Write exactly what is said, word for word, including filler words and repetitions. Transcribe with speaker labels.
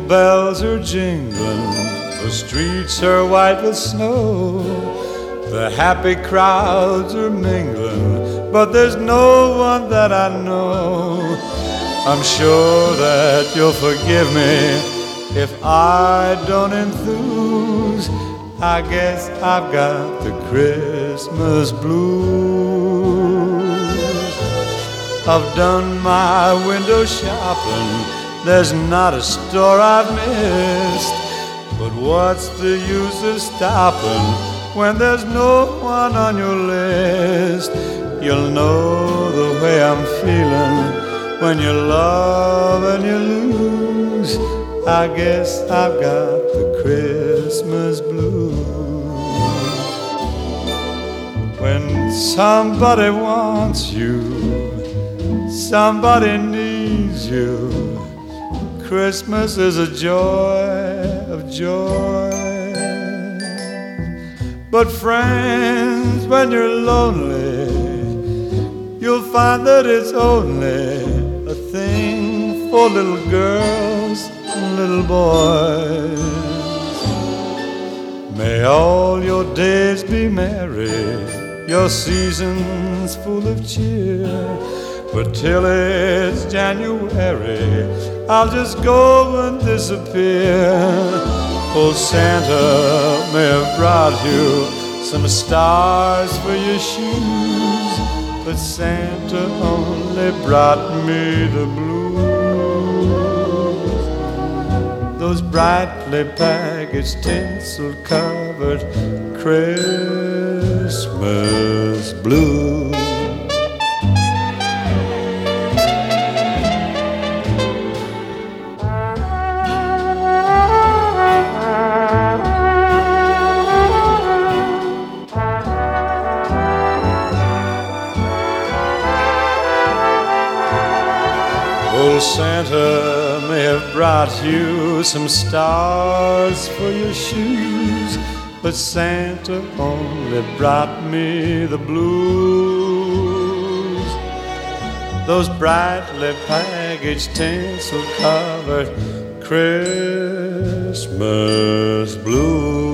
Speaker 1: bells are jingling, the streets are white with snow, the happy crowds are mingling, but there's no one that I know. I'm sure that you'll forgive me if I don't enthuse. I guess I've got the Christmas blues. I've done my window shopping, there's not a store I've missed. But what's the use of stopping when there's no one on your list? You'll know the way I'm feeling when you love and you lose. I guess I've got the Christmas blues. When somebody wants you, somebody needs you, Christmas is a joy of joy. But friends, when you're lonely, you'll find that it's only a thing for little girls and little boys. May all your days be merry, your seasons full of cheer. But till it's January, I'll just go and disappear. Old Santa may have brought you some stars for your shoes, but Santa only brought me the blues. Those brightly packaged, tinsel-covered Christmas blues. Old Santa may have brought you some stars for your shoes, but Santa only brought me the blues. Those brightly packaged, tinsel-covered Christmas blues.